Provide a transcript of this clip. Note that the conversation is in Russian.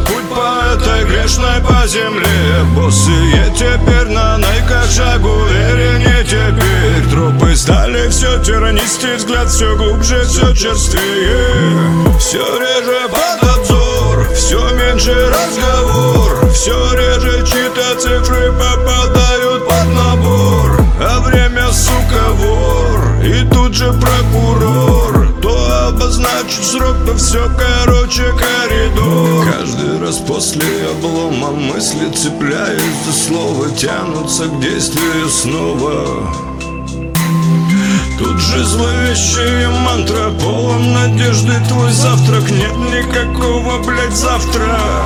путь по этой грешной по земле. Босые теперь на найках шаг увереннее теперь. Тропы стали все тернистей, взгляд все глубже, все черствее. Все реже под обзор, все меньше разговор, все реже чьи-то цифры попадают под набор. А время, сука, вор, и тут же прокурор. То обозначить срок, то все короче коридор. Каждый раз после облома мысли, цепляясь за слово, тянутся к действию снова. Тут же зловещая мантра, полон надежды твой завтрак. Нет никакого, блядь, завтра.